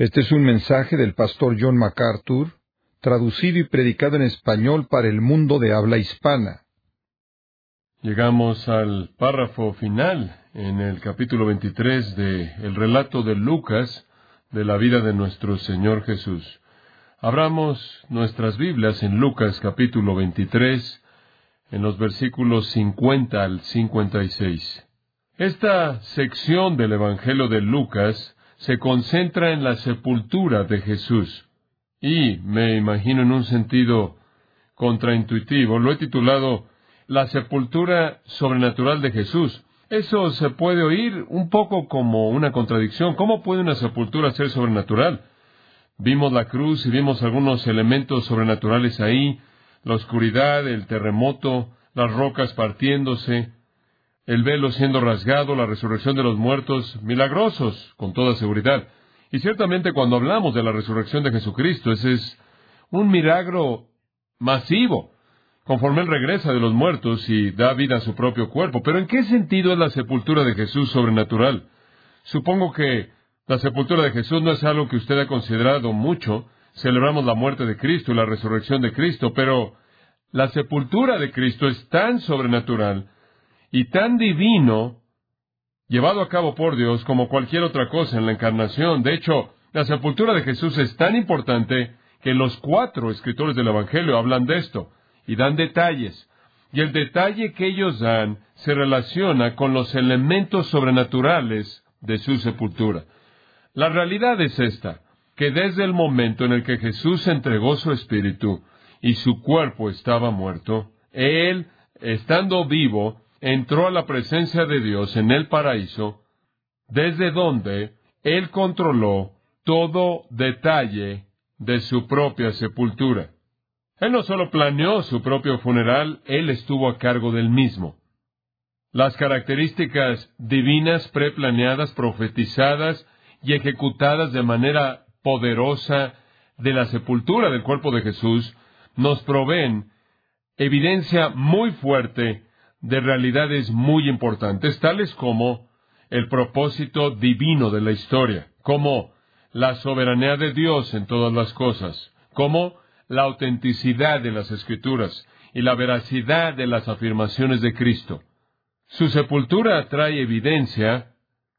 Este es un mensaje del pastor John MacArthur, traducido y predicado en español para el mundo de habla hispana. Llegamos al párrafo final en el capítulo 23 del relato de Lucas de la vida de nuestro Señor Jesús. Abramos nuestras Biblias en Lucas capítulo 23, en los versículos 50 al 56. Esta sección del Evangelio de Lucas se concentra en la sepultura de Jesús. Y, me imagino en un sentido contraintuitivo, lo he titulado La sepultura sobrenatural de Jesús. Eso se puede oír un poco como una contradicción. ¿Cómo puede una sepultura ser sobrenatural? Vimos la cruz y vimos algunos elementos sobrenaturales ahí, la oscuridad, el terremoto, las rocas partiéndose, el velo siendo rasgado, la resurrección de los muertos, milagrosos, con toda seguridad. Y ciertamente cuando hablamos de la resurrección de Jesucristo, ese es un milagro masivo, conforme Él regresa de los muertos y da vida a su propio cuerpo. Pero ¿en qué sentido es la sepultura de Jesús sobrenatural? Supongo que la sepultura de Jesús no es algo que usted ha considerado mucho. Celebramos la muerte de Cristo y la resurrección de Cristo, pero la sepultura de Cristo es tan sobrenatural y tan divino, llevado a cabo por Dios, como cualquier otra cosa en la encarnación. De hecho, la sepultura de Jesús es tan importante que los 4 escritores del Evangelio hablan de esto y dan detalles. Y el detalle que ellos dan se relaciona con los elementos sobrenaturales de su sepultura. La realidad es esta, que desde el momento en el que Jesús entregó su espíritu y su cuerpo estaba muerto, Él, estando vivo, entró a la presencia de Dios en el paraíso, desde donde Él controló todo detalle de su propia sepultura. Él no solo planeó su propio funeral, Él estuvo a cargo del mismo. Las características divinas preplaneadas, profetizadas y ejecutadas de manera poderosa de la sepultura del cuerpo de Jesús nos proveen evidencia muy fuerte de realidades muy importantes, tales como el propósito divino de la historia, como la soberanía de Dios en todas las cosas, como la autenticidad de las Escrituras y la veracidad de las afirmaciones de Cristo. Su sepultura trae evidencia,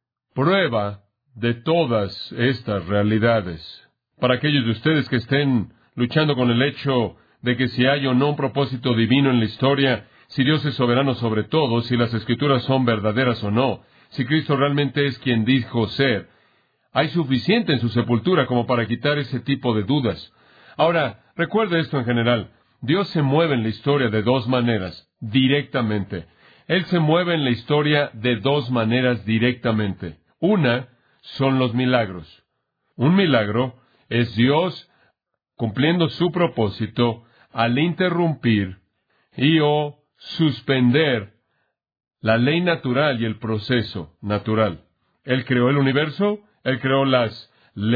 prueba de todas estas realidades. Para aquellos de ustedes que estén luchando con el hecho de que si hay o no un propósito divino en la historia, si Dios es soberano sobre todo, si las Escrituras son verdaderas o no, si Cristo realmente es quien dijo ser, hay suficiente en su sepultura como para quitar ese tipo de dudas. Ahora, recuerde esto en general. Dios se mueve en la historia de 2 maneras, directamente. Él se mueve en la historia de 2 maneras directamente. Una son los milagros. Un milagro es Dios cumpliendo su propósito al interrumpir y o suspender la ley natural y el proceso natural. Él creó el universo, Él creó las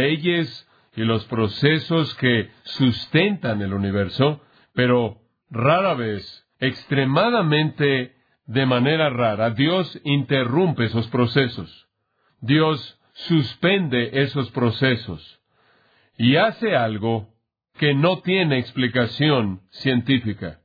leyes y los procesos que sustentan el universo, pero rara vez, extremadamente de manera rara, Dios interrumpe esos procesos. Dios suspende esos procesos y hace algo que no tiene explicación científica,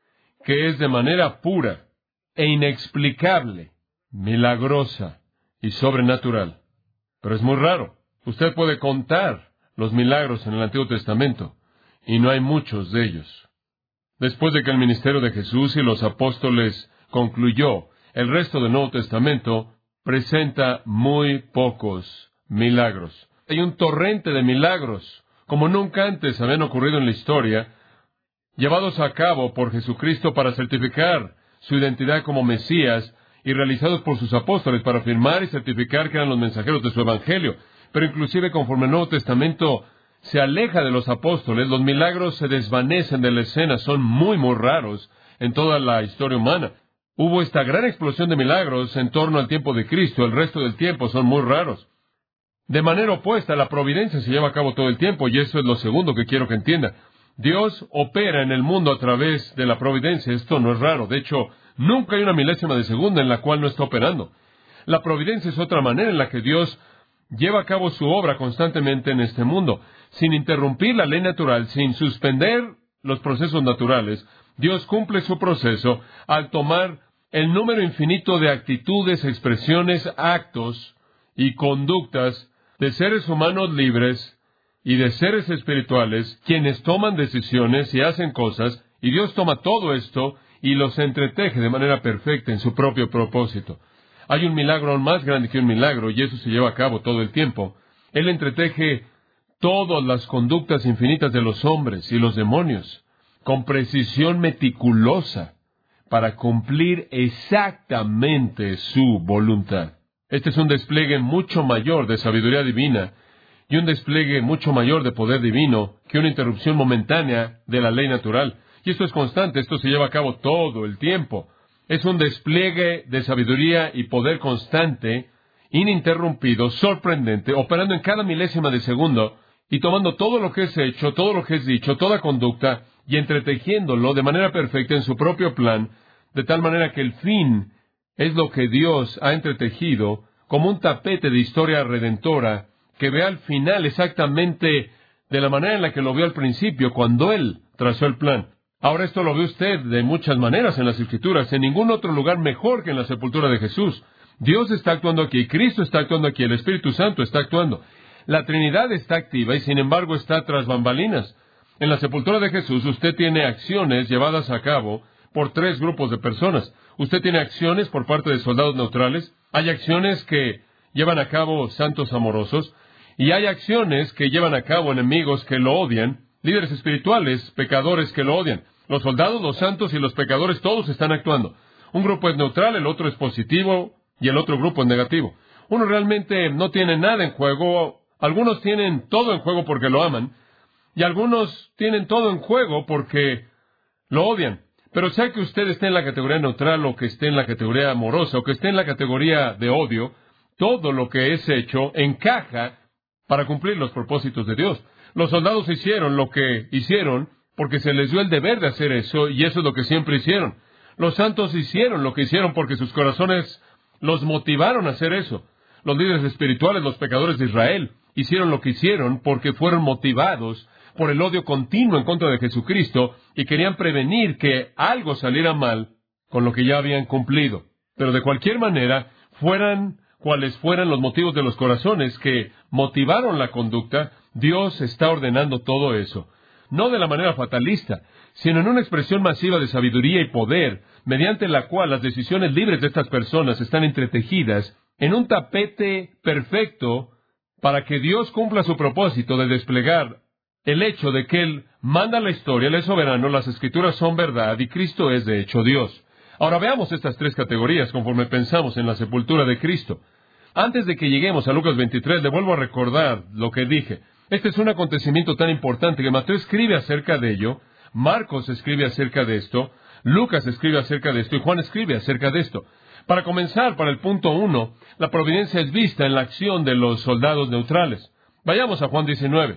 que es de manera pura e inexplicable, milagrosa y sobrenatural. Pero es muy raro. Usted puede contar los milagros en el Antiguo Testamento, y no hay muchos de ellos. Después de que el ministerio de Jesús y los apóstoles concluyó, el resto del Nuevo Testamento presenta muy pocos milagros. Hay un torrente de milagros, como nunca antes habían ocurrido en la historia, llevados a cabo por Jesucristo para certificar su identidad como Mesías y realizados por sus apóstoles para afirmar y certificar que eran los mensajeros de su Evangelio. Pero inclusive conforme el Nuevo Testamento se aleja de los apóstoles, los milagros se desvanecen de la escena, son muy, muy raros en toda la historia humana. Hubo esta gran explosión de milagros en torno al tiempo de Cristo, el resto del tiempo son muy raros. De manera opuesta, la providencia se lleva a cabo todo el tiempo, y eso es lo segundo que quiero que entienda. Dios opera en el mundo a través de la providencia. Esto no es raro. De hecho, nunca hay una milésima de segundo en la cual no está operando. La providencia es otra manera en la que Dios lleva a cabo su obra constantemente en este mundo. Sin interrumpir la ley natural, sin suspender los procesos naturales, Dios cumple su proceso al tomar el número infinito de actitudes, expresiones, actos y conductas de seres humanos libres y de seres espirituales, quienes toman decisiones y hacen cosas, y Dios toma todo esto y los entreteje de manera perfecta en su propio propósito. Hay un milagro aún más grande que un milagro, y eso se lleva a cabo todo el tiempo. Él entreteje todas las conductas infinitas de los hombres y los demonios, con precisión meticulosa, para cumplir exactamente su voluntad. Este es un despliegue mucho mayor de sabiduría divina, y un despliegue mucho mayor de poder divino que una interrupción momentánea de la ley natural. Y esto es constante, esto se lleva a cabo todo el tiempo. Es un despliegue de sabiduría y poder constante, ininterrumpido, sorprendente, operando en cada milésima de segundo, y tomando todo lo que es hecho, todo lo que es dicho, toda conducta, y entretejiéndolo de manera perfecta en su propio plan, de tal manera que el fin es lo que Dios ha entretejido como un tapete de historia redentora, que ve al final exactamente de la manera en la que lo vio al principio, cuando Él trazó el plan. Ahora esto lo ve usted de muchas maneras en las Escrituras, en ningún otro lugar mejor que en la sepultura de Jesús. Dios está actuando aquí, Cristo está actuando aquí, el Espíritu Santo está actuando. La Trinidad está activa y sin embargo está tras bambalinas. En la sepultura de Jesús usted tiene acciones llevadas a cabo por tres grupos de personas. Usted tiene acciones por parte de soldados neutrales, hay acciones que llevan a cabo santos amorosos, y hay acciones que llevan a cabo enemigos que lo odian, líderes espirituales, pecadores que lo odian. Los soldados, los santos y los pecadores, todos están actuando. Un grupo es neutral, el otro es positivo y el otro grupo es negativo. Uno realmente no tiene nada en juego. Algunos tienen todo en juego porque lo aman, y algunos tienen todo en juego porque lo odian. Pero sea que usted esté en la categoría neutral, o que esté en la categoría amorosa, o que esté en la categoría de odio, todo lo que es hecho encaja para cumplir los propósitos de Dios. Los soldados hicieron lo que hicieron porque se les dio el deber de hacer eso, y eso es lo que siempre hicieron. Los santos hicieron lo que hicieron porque sus corazones los motivaron a hacer eso. Los líderes espirituales, los pecadores de Israel, hicieron lo que hicieron porque fueron motivados por el odio continuo en contra de Jesucristo y querían prevenir que algo saliera mal con lo que ya habían cumplido. Pero de cualquier manera, fueran cuales fueran los motivos de los corazones que motivaron la conducta, Dios está ordenando todo eso. No de la manera fatalista, sino en una expresión masiva de sabiduría y poder, mediante la cual las decisiones libres de estas personas están entretejidas en un tapete perfecto para que Dios cumpla su propósito de desplegar el hecho de que Él manda la historia, Él es soberano, las Escrituras son verdad y Cristo es de hecho Dios. Ahora veamos estas tres categorías conforme pensamos en la sepultura de Cristo. Antes de que lleguemos a Lucas 23, le vuelvo a recordar lo que dije. Este es un acontecimiento tan importante que Mateo escribe acerca de ello, Marcos escribe acerca de esto, Lucas escribe acerca de esto y Juan escribe acerca de esto. Para comenzar, para el punto 1, la providencia es vista en la acción de los soldados neutrales. Vayamos a Juan 19.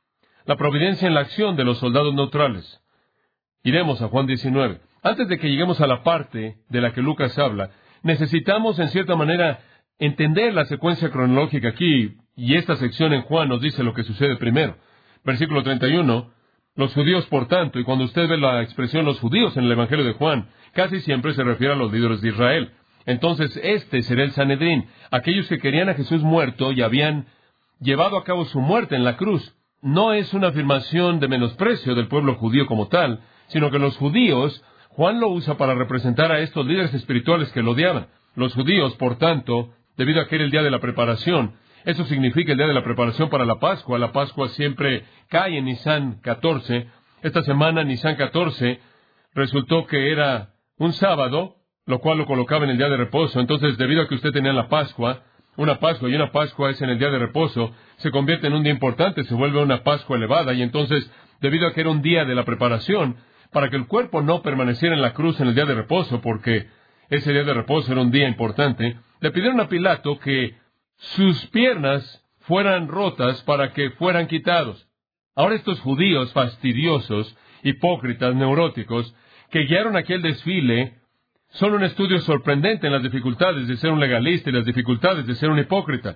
La providencia en la acción de los soldados neutrales. Iremos a Juan 19. Antes de que lleguemos a la parte de la que Lucas habla, necesitamos, en cierta manera, entender la secuencia cronológica aquí, y esta sección en Juan nos dice lo que sucede primero. Versículo 31, los judíos, por tanto, y cuando usted ve la expresión los judíos en el Evangelio de Juan, casi siempre se refiere a los líderes de Israel. Entonces, este será el Sanedrín, aquellos que querían a Jesús muerto y habían llevado a cabo su muerte en la cruz. No es una afirmación de menosprecio del pueblo judío como tal, sino que los judíos, Juan lo usa para representar a estos líderes espirituales que lo odiaban. Los judíos, por tanto, debido a que era el día de la preparación, eso significa el día de la preparación para la Pascua. La Pascua siempre cae en Nisan 14. Esta semana, Nisan 14, resultó que era un sábado, lo cual lo colocaba en el día de reposo. Entonces, debido a que usted tenía la Pascua, una Pascua y una Pascua es en el día de reposo, se convierte en un día importante, se vuelve una Pascua elevada, y entonces, debido a que era un día de la preparación, para que el cuerpo no permaneciera en la cruz en el día de reposo, porque ese día de reposo era un día importante, le pidieron a Pilato que sus piernas fueran rotas para que fueran quitados. Ahora estos judíos fastidiosos, hipócritas, neuróticos, que guiaron aquel desfile, son un estudio sorprendente en las dificultades de ser un legalista y las dificultades de ser un hipócrita.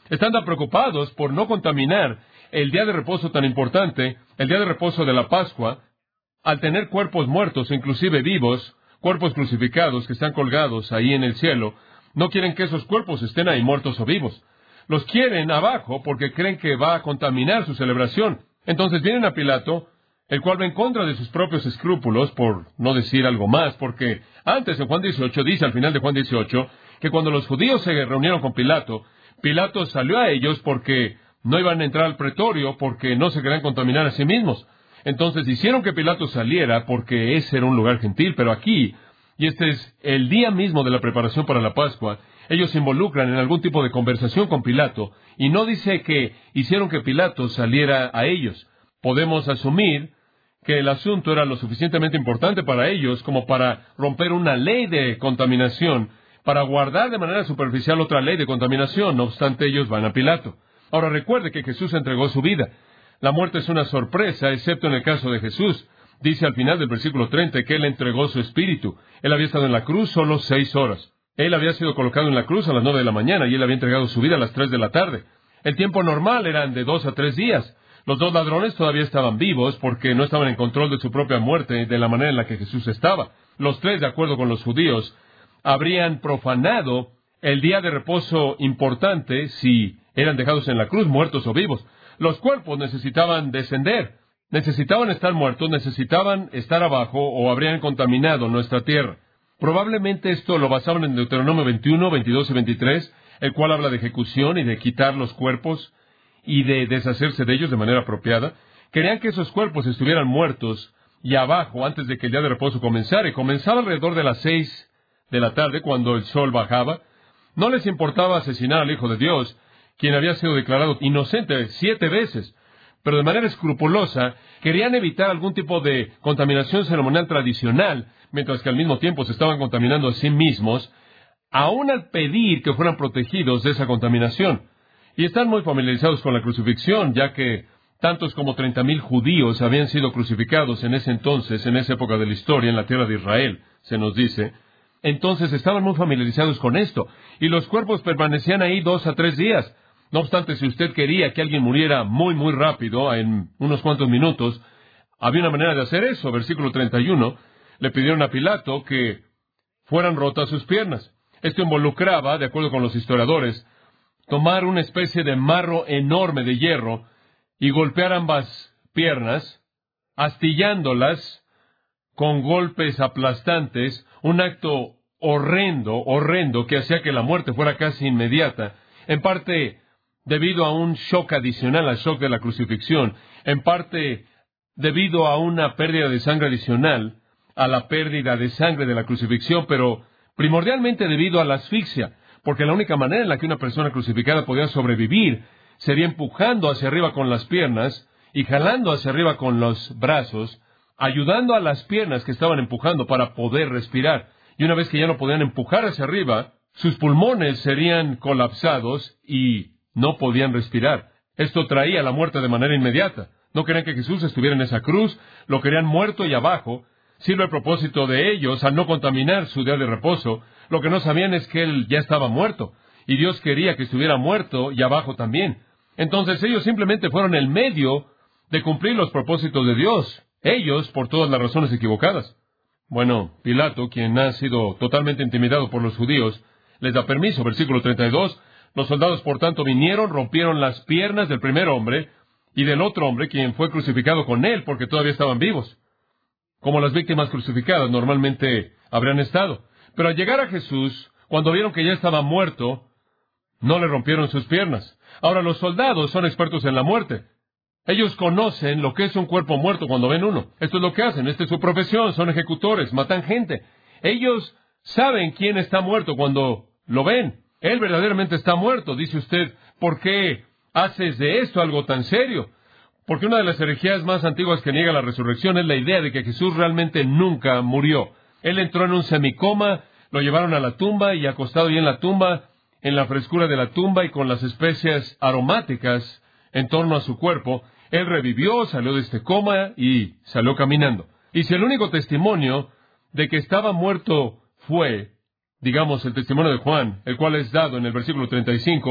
Están tan preocupados por no contaminar el día de reposo tan importante, el día de reposo de la Pascua, al tener cuerpos muertos, inclusive vivos, cuerpos crucificados que están colgados ahí en el cielo. No quieren que esos cuerpos estén ahí muertos o vivos. Los quieren abajo porque creen que va a contaminar su celebración. Entonces vienen a Pilato, el cual va en contra de sus propios escrúpulos, por no decir algo más, porque antes en Juan 18 dice, al final de Juan 18, que cuando los judíos se reunieron con Pilato, Pilato salió a ellos porque no iban a entrar al pretorio, porque no se querían contaminar a sí mismos. Entonces hicieron que Pilato saliera porque ese era un lugar gentil, pero aquí, y este es el día mismo de la preparación para la Pascua, ellos se involucran en algún tipo de conversación con Pilato, y no dice que hicieron que Pilato saliera a ellos. Podemos asumir que el asunto era lo suficientemente importante para ellos como para romper una ley de contaminación, para guardar de manera superficial otra ley de contaminación. No obstante, ellos van a Pilato. Ahora recuerde que Jesús entregó su vida. La muerte es una sorpresa, excepto en el caso de Jesús. Dice al final del versículo 30 que Él entregó su espíritu. Él había estado en la cruz solo 6 horas. Él había sido colocado en la cruz a las 9 de la mañana y Él había entregado su vida a las 3 de la tarde. El tiempo normal eran de 2 a 3 días. Los 2 ladrones todavía estaban vivos porque no estaban en control de su propia muerte de la manera en la que Jesús estaba. Los 3, de acuerdo con los judíos, habrían profanado el día de reposo importante si eran dejados en la cruz, muertos o vivos. Los cuerpos necesitaban descender, necesitaban estar muertos, necesitaban estar abajo o habrían contaminado nuestra tierra. Probablemente esto lo basaban en Deuteronomio 21, 22 y 23, el cual habla de ejecución y de quitar los cuerpos y de deshacerse de ellos de manera apropiada. Querían que esos cuerpos estuvieran muertos y abajo antes de que el día de reposo comenzara. Y comenzaba alrededor de las 6 de la tarde, cuando el sol bajaba. No les importaba asesinar al Hijo de Dios, quien había sido declarado inocente 7 veces, pero de manera escrupulosa querían evitar algún tipo de contaminación ceremonial tradicional, mientras que al mismo tiempo se estaban contaminando a sí mismos, aún al pedir que fueran protegidos de esa contaminación. Y están muy familiarizados con la crucifixión, ya que tantos como 30,000 judíos habían sido crucificados en ese entonces, en esa época de la historia, en la tierra de Israel, se nos dice. Entonces estaban muy familiarizados con esto, y los cuerpos permanecían ahí 2 a 3 días. No obstante, si usted quería que alguien muriera muy, muy rápido, en unos cuantos minutos, había una manera de hacer eso. Versículo 31, le pidieron a Pilato que fueran rotas sus piernas. Esto involucraba, de acuerdo con los historiadores, tomar una especie de marro enorme de hierro y golpear ambas piernas, astillándolas con golpes aplastantes, un acto horrendo, que hacía que la muerte fuera casi inmediata, en parte debido a un shock adicional al shock de la crucifixión, en parte debido a una pérdida de sangre adicional a la pérdida de sangre de la crucifixión, pero primordialmente debido a la asfixia, porque la única manera en la que una persona crucificada podía sobrevivir sería empujando hacia arriba con las piernas y jalando hacia arriba con los brazos, ayudando a las piernas que estaban empujando para poder respirar. Y una vez que ya no podían empujar hacia arriba, sus pulmones serían colapsados y no podían respirar. Esto traía la muerte de manera inmediata. No querían que Jesús estuviera en esa cruz, lo querían muerto y abajo. Sirve el propósito de ellos al no contaminar su día de reposo. Lo que no sabían es que Él ya estaba muerto, y Dios quería que estuviera muerto y abajo también. Entonces ellos simplemente fueron el medio de cumplir los propósitos de Dios, ellos por todas las razones equivocadas. Bueno, Pilato, quien ha sido totalmente intimidado por los judíos, les da permiso. Versículo 32, los soldados por tanto vinieron, rompieron las piernas del primer hombre y del otro hombre, quien fue crucificado con él, porque todavía estaban vivos, como las víctimas crucificadas normalmente habrían estado. Pero al llegar a Jesús, cuando vieron que ya estaba muerto, no le rompieron sus piernas. Ahora, los soldados son expertos en la muerte. Ellos conocen lo que es un cuerpo muerto cuando ven uno. Esto es lo que hacen, esta es su profesión, son ejecutores, matan gente. Ellos saben quién está muerto cuando lo ven. Él verdaderamente está muerto. Dice usted, ¿por qué haces de esto algo tan serio? Porque una de las herejías más antiguas que niega la resurrección es la idea de que Jesús realmente nunca murió. Él entró en un semicoma, lo llevaron a la tumba y acostado ahí en la tumba, en la frescura de la tumba y con las especias aromáticas en torno a su cuerpo, Él revivió, salió de este coma y salió caminando. Y si el único testimonio de que estaba muerto fue, digamos, el testimonio de Juan, el cual es dado en el versículo 35,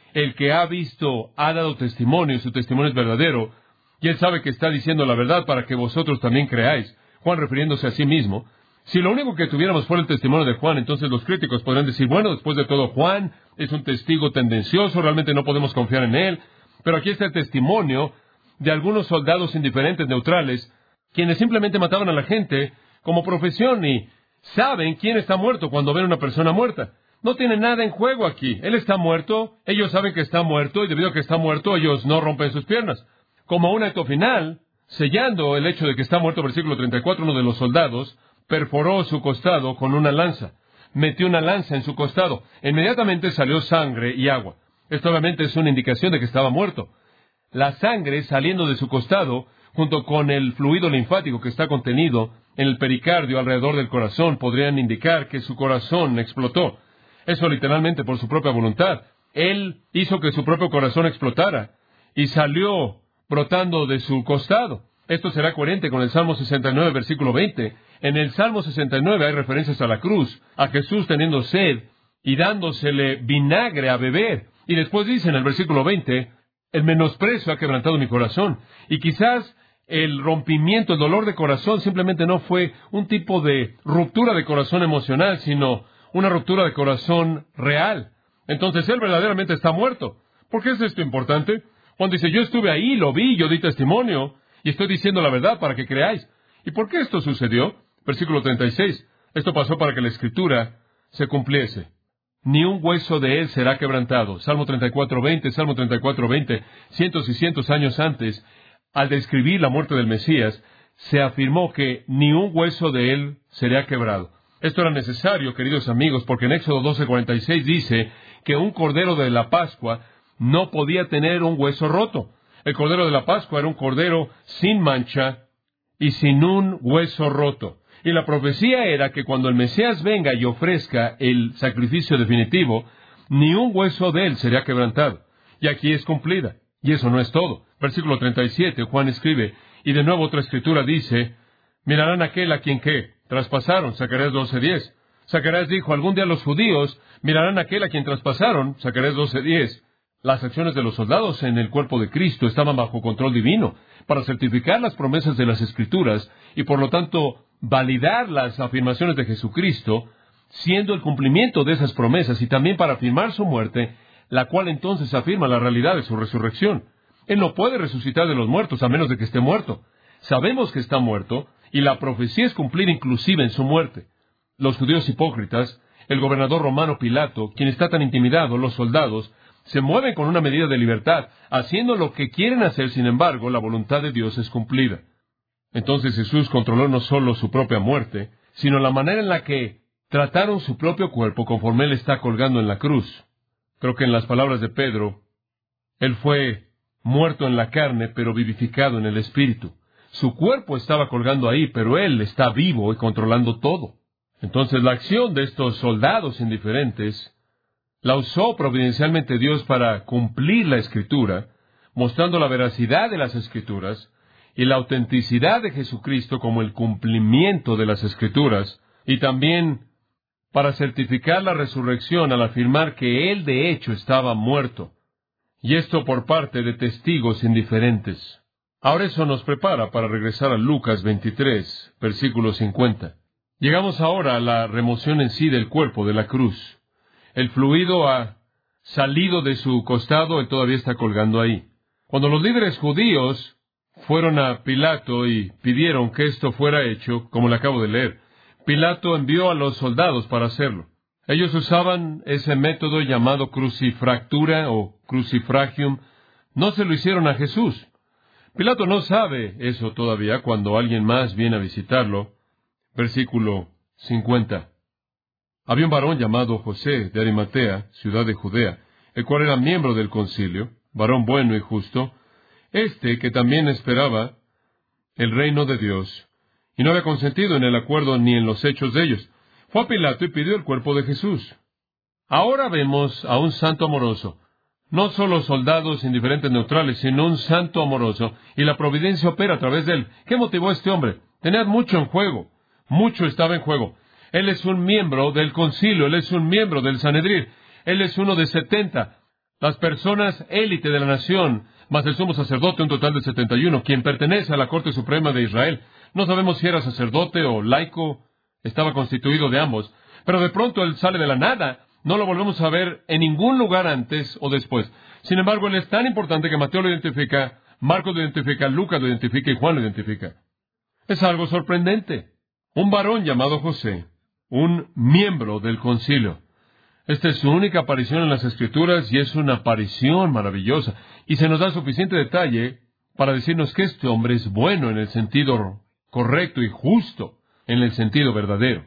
el que ha visto ha dado testimonio, y su testimonio es verdadero, y él sabe que está diciendo la verdad para que vosotros también creáis. Juan refiriéndose a sí mismo. Si lo único que tuviéramos fuera el testimonio de Juan, entonces los críticos podrían decir, bueno, después de todo, Juan es un testigo tendencioso, realmente no podemos confiar en él. Pero aquí está el testimonio de algunos soldados indiferentes, neutrales, quienes simplemente mataban a la gente como profesión y saben quién está muerto cuando ven a una persona muerta. No tienen nada en juego aquí. Él está muerto, ellos saben que está muerto, y debido a que está muerto, ellos no rompen sus piernas. Como un acto final, sellando el hecho de que está muerto, versículo 34, uno de los soldados perforó su costado con una lanza. Metió una lanza en su costado. Inmediatamente salió sangre y agua. Esto obviamente es una indicación de que estaba muerto. La sangre saliendo de su costado, junto con el fluido linfático que está contenido en el pericardio alrededor del corazón, podrían indicar que su corazón explotó. Eso literalmente por su propia voluntad. Él hizo que su propio corazón explotara y salió brotando de su costado. Esto será coherente con el Salmo 69, versículo 20. En el Salmo 69 hay referencias a la cruz, a Jesús teniendo sed y dándosele vinagre a beber. Y después dice en el versículo 20, el menosprecio ha quebrantado mi corazón. Y quizás el rompimiento, el dolor de corazón simplemente no fue un tipo de ruptura de corazón emocional, sino una ruptura de corazón real. Entonces él verdaderamente está muerto. ¿Por qué es esto importante? Juan dice, yo estuve ahí, lo vi, yo di testimonio, y estoy diciendo la verdad para que creáis. ¿Y por qué esto sucedió? Versículo 36. Esto pasó para que la Escritura se cumpliese. Ni un hueso de él será quebrantado. Salmo 34:20, Salmo 34:20. Cientos y cientos años antes, al describir la muerte del Mesías, se afirmó que ni un hueso de él será quebrado. Esto era necesario, queridos amigos, porque en Éxodo 12:46 dice que un cordero de la Pascua no podía tener un hueso roto. El cordero de la Pascua era un cordero sin mancha y sin un hueso roto. Y la profecía era que cuando el Mesías venga y ofrezca el sacrificio definitivo, ni un hueso de él será quebrantado. Y aquí es cumplida. Y eso no es todo. Versículo 37, Juan escribe, y de nuevo otra escritura dice, mirarán aquel a quien ¿qué? Traspasaron. Zacarías 12:10. Zacarías dijo, algún día los judíos mirarán aquel a quien traspasaron. Zacarías 12:10. Las acciones de los soldados en el cuerpo de Cristo estaban bajo control divino para certificar las promesas de las Escrituras y por lo tanto validar las afirmaciones de Jesucristo, siendo el cumplimiento de esas promesas y también para afirmar su muerte, la cual entonces afirma la realidad de su resurrección. Él no puede resucitar de los muertos a menos de que esté muerto. Sabemos que está muerto y la profecía es cumplida inclusive en su muerte. Los judíos hipócritas, el gobernador romano Pilato, quien está tan intimidado, los soldados, se mueven con una medida de libertad, haciendo lo que quieren hacer, sin embargo, la voluntad de Dios es cumplida. Entonces Jesús controló no solo su propia muerte, sino la manera en la que trataron su propio cuerpo conforme Él está colgando en la cruz. Creo que en las palabras de Pedro, Él fue muerto en la carne, pero vivificado en el Espíritu. Su cuerpo estaba colgando ahí, pero Él está vivo y controlando todo. Entonces la acción de estos soldados indiferentes la usó providencialmente Dios para cumplir la Escritura, mostrando la veracidad de las Escrituras y la autenticidad de Jesucristo como el cumplimiento de las Escrituras, y también para certificar la resurrección al afirmar que Él de hecho estaba muerto, y esto por parte de testigos indiferentes. Ahora eso nos prepara para regresar a Lucas 23, versículo 50. Llegamos ahora a la remoción en sí del cuerpo de la cruz. El fluido ha salido de su costado, él todavía está colgando ahí. Cuando los líderes judíos fueron a Pilato y pidieron que esto fuera hecho, como le acabo de leer, Pilato envió a los soldados para hacerlo. Ellos usaban ese método llamado crucifractura o crucifragium. No se lo hicieron a Jesús. Pilato no sabe eso todavía cuando alguien más viene a visitarlo. Versículo 50. Había un varón llamado José de Arimatea, ciudad de Judea, el cual era miembro del concilio, varón bueno y justo, que también esperaba el reino de Dios, y no había consentido en el acuerdo ni en los hechos de ellos. Fue a Pilato y pidió el cuerpo de Jesús. Ahora vemos a un santo amoroso, no solo soldados indiferentes neutrales, sino un santo amoroso, y la providencia opera a través de él. ¿Qué motivó a este hombre? Tenía mucho en juego, mucho estaba en juego. Él es un miembro del concilio, él es un miembro del Sanedrín, él es uno de 70. las personas élite de la nación, más el sumo sacerdote, un total de 71, quien pertenece a la Corte Suprema de Israel. No sabemos si era sacerdote o laico, estaba constituido de ambos, pero de pronto él sale de la nada. No lo volvemos a ver en ningún lugar antes o después. Sin embargo, él es tan importante que Mateo lo identifica, Marcos lo identifica, Lucas lo identifica y Juan lo identifica. Es algo sorprendente. Un varón llamado José, un miembro del concilio. Esta es su única aparición en las Escrituras y es una aparición maravillosa. Y se nos da suficiente detalle para decirnos que este hombre es bueno en el sentido correcto y justo, en el sentido verdadero.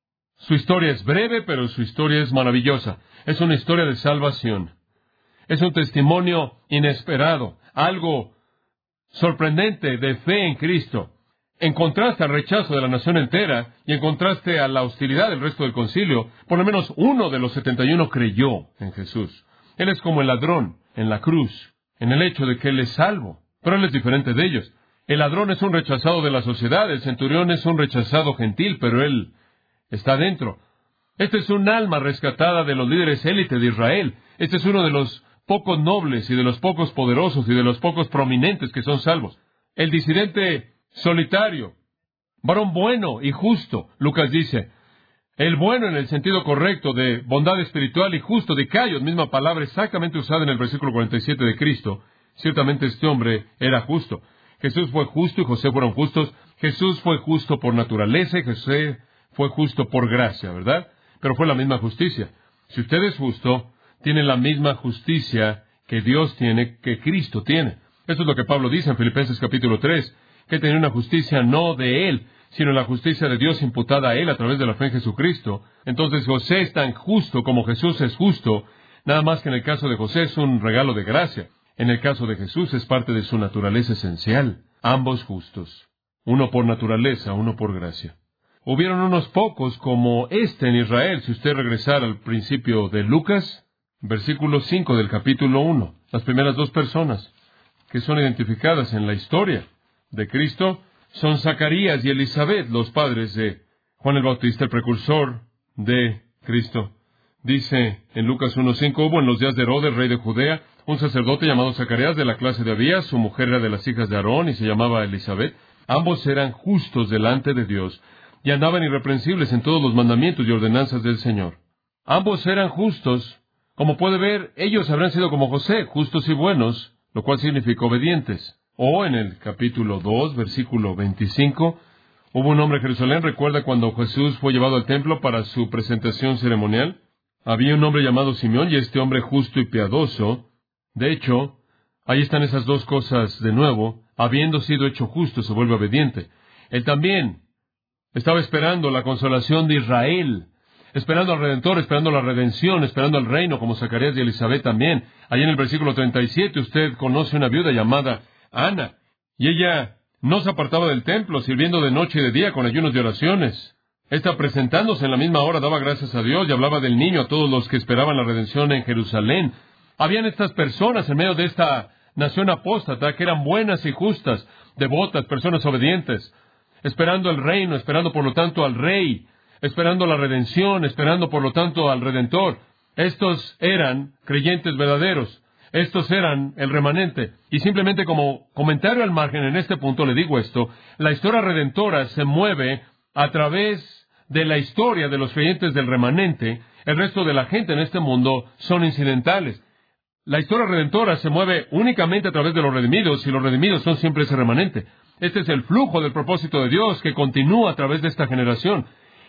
Su historia es breve, pero su historia es maravillosa. Es una historia de salvación. Es un testimonio inesperado, algo sorprendente de fe en Cristo. En contraste al rechazo de la nación entera y en contraste a la hostilidad del resto del concilio, por lo menos uno de los 71 creyó en Jesús. Él es como el ladrón en la cruz, en el hecho de que él es salvo, pero él es diferente de ellos. El ladrón es un rechazado de la sociedad, el centurión es un rechazado gentil, pero él está dentro. Este es un alma rescatada de los líderes élite de Israel. Este es uno de los pocos nobles y de los pocos poderosos y de los pocos prominentes que son salvos. El disidente solitario, varón bueno y justo. Lucas dice, el bueno en el sentido correcto de bondad espiritual y justo, dikaios, misma palabra exactamente usada en el versículo 47 de Cristo. Ciertamente este hombre era justo. Jesús fue justo y José fueron justos. Jesús fue justo por naturaleza y José fue justo por gracia, ¿verdad? Pero fue la misma justicia. Si usted es justo, tiene la misma justicia que Dios tiene, que Cristo tiene. Eso es lo que Pablo dice en Filipenses capítulo 3, que tenía una justicia no de él, sino la justicia de Dios imputada a él a través de la fe en Jesucristo. Entonces José es tan justo como Jesús es justo, nada más que en el caso de José es un regalo de gracia. En el caso de Jesús es parte de su naturaleza esencial. Ambos justos. Uno por naturaleza, uno por gracia. Hubieron unos pocos como este en Israel, si usted regresara al principio de Lucas, versículo 5 del capítulo 1. Las primeras dos personas que son identificadas en la historia de Cristo son Zacarías y Elizabeth, los padres de Juan el Bautista, el precursor de Cristo. Dice en Lucas 1:5, hubo en los días de Herodes, rey de Judea, un sacerdote llamado Zacarías de la clase de Abías, su mujer era de las hijas de Aarón y se llamaba Elizabeth. Ambos eran justos delante de Dios y andaban irreprensibles en todos los mandamientos y ordenanzas del Señor. Ambos eran justos. Como puede ver, ellos habrán sido como José, justos y buenos, lo cual significa obedientes. O en el capítulo 2, versículo 25, hubo un hombre en Jerusalén, recuerda cuando Jesús fue llevado al templo para su presentación ceremonial. Había un hombre llamado Simeón y este hombre justo y piadoso. De hecho, ahí están esas dos cosas de nuevo. Habiendo sido hecho justo, se vuelve obediente. Él también estaba esperando la consolación de Israel, esperando al Redentor, esperando la redención, esperando al reino, como Zacarías y Elizabeth también. Allí en el versículo 37 usted conoce una viuda llamada Ana, y ella no se apartaba del templo, sirviendo de noche y de día con ayunos y oraciones. Esta, presentándose en la misma hora, daba gracias a Dios y hablaba del niño a todos los que esperaban la redención en Jerusalén. Habían estas personas en medio de esta nación apóstata que eran buenas y justas, devotas, personas obedientes, esperando el reino, esperando por lo tanto al Rey, esperando la redención, esperando por lo tanto al Redentor. Estos eran creyentes verdaderos. Estos eran el remanente. Y simplemente como comentario al margen en este punto le digo esto, la historia redentora se mueve a través de la historia de los creyentes del remanente. El resto de la gente en este mundo son incidentales. La historia redentora se mueve únicamente a través de los redimidos y los redimidos son siempre ese remanente. Este es el flujo del propósito de Dios que continúa a través de esta generación.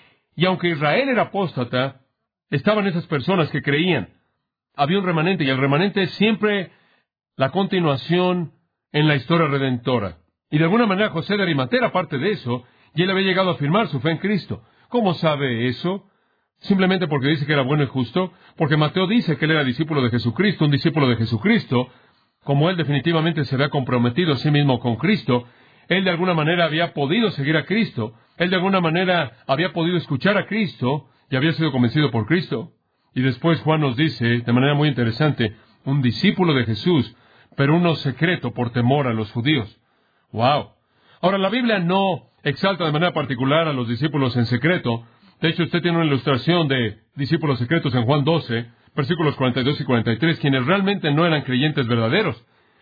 Y aunque Israel era apóstata, estaban esas personas que creían. Había un remanente, y el remanente es siempre la continuación en la historia redentora. Y de alguna manera José de Arimatea era parte de eso, y él había llegado a afirmar su fe en Cristo. ¿Cómo sabe eso? Simplemente porque dice que era bueno y justo, porque Mateo dice que él era discípulo de Jesucristo, un discípulo de Jesucristo. Como él definitivamente se había comprometido a sí mismo con Cristo, él de alguna manera había podido seguir a Cristo, él de alguna manera había podido escuchar a Cristo, y había sido convencido por Cristo. Y después Juan nos dice, de manera muy interesante, un discípulo de Jesús, pero uno secreto por temor a los judíos. ¡Wow! Ahora, la Biblia no exalta de manera particular a los discípulos en secreto. De hecho, usted tiene una ilustración de discípulos secretos en Juan 12, versículos 42 y 43, quienes realmente no eran creyentes verdaderos.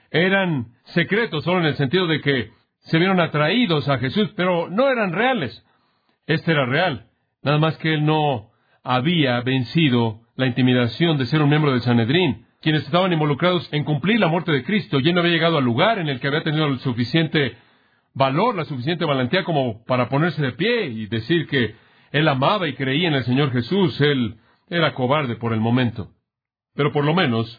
Eran secretos solo en el sentido de que se vieron atraídos a Jesús, pero no eran reales. Este era real, nada más que él no había vencido la intimidación de ser un miembro del Sanedrín, quienes estaban involucrados en cumplir la muerte de Cristo, y él no había llegado al lugar en el que había tenido el suficiente valor, la suficiente valentía como para ponerse de pie y decir que él amaba y creía en el Señor Jesús. Él era cobarde por el momento. Pero por lo menos,